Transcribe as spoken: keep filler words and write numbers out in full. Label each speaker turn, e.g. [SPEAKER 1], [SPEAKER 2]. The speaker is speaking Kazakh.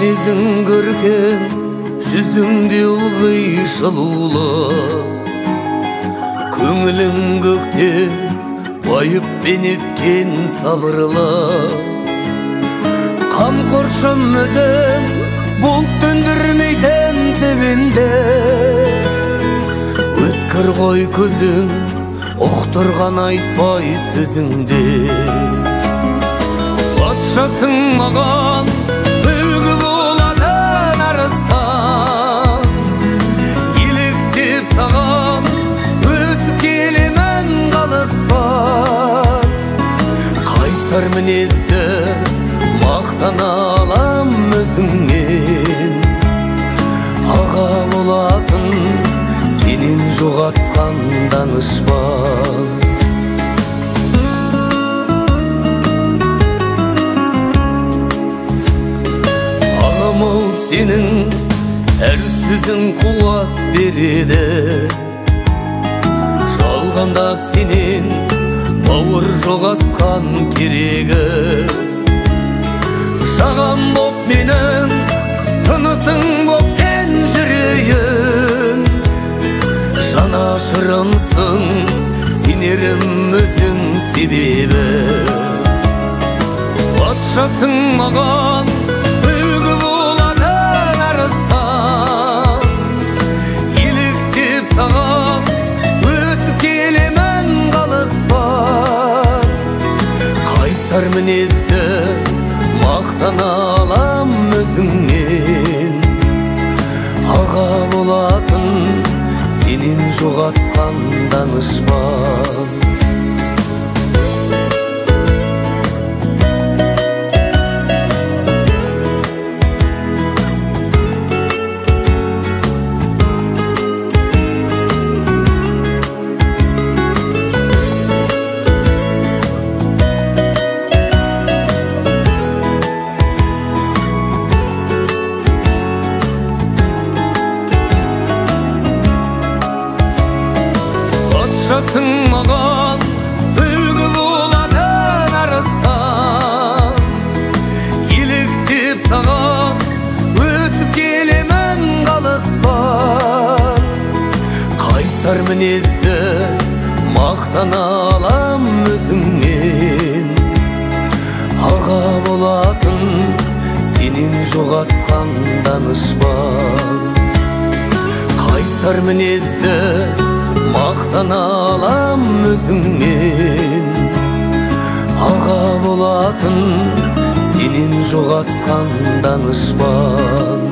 [SPEAKER 1] мінезің көркем, жүзіңде ылғи жылулық, көңілің көктем байып бенеткен сабырлық. Қамқоршым өзің бұлт төндірмейтін төбемде, өткір ғой көзің ұқтырған айтпай сөзіңде. Патшасың маған үлгі болатын арыстан, еліктеп саған өсіп келемін қалыспан. Қайсар мінезді мақтана алам өзіңнен, аға болатын сенен жоқ асқан данышпан. Ағамыл сенің әр сөзің қуат береді, жалғанда сенен бауыр жоқ асқан керегі. Жағам боп менің, тынысың боп мен жүрейін, жанашырымсың сенерім өзің себебі. Патшасың маған үлгі болатын арыстан, еліктеп саған өсіп келемін қалыспан. Қайсар мінезді мақтана алам өзіңнен, аға болатын сенен жоқ асқан данышпан. Патшасың маған үлгі болатын арыстан, еліктеп саған өсіп келемін қалыспан. Қайсар мінезді мақтана алам өзіңнен, аға болатын сенен жоқ асқан данышпан. Қайсар мінезді мақтана алам өзіңнен, аға болатын сенен жоқ асқан данышпан.